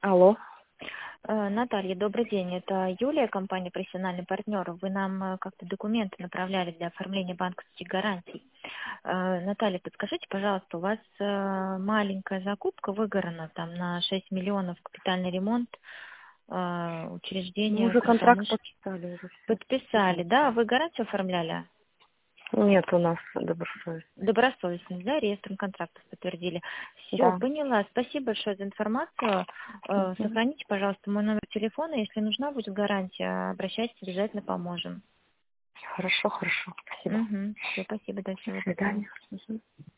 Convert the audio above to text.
Алло. Наталья, добрый день. Это Юлия, компания «Профессиональный партнер». Вы нам как-то документы направляли для оформления банковских гарантий. Наталья, подскажите, пожалуйста, у вас маленькая закупка выгорана там на 6 миллионов, капитальный ремонт, Мы учреждение уже контракт Комсомольский. подписали, уже все. Подписали, да? Вы гарантию оформляли? Нет, у нас добросовестно. Добросовестность, да, реестром контрактов подтвердили. Все, Да. поняла. Спасибо большое за информацию. Мгм. Сохраните, пожалуйста, мой номер телефона. Если нужна будет гарантия, обращайтесь, обязательно поможем. Хорошо, хорошо. Спасибо. Угу. Все, спасибо, до До всего доброго. свидания. Мгм.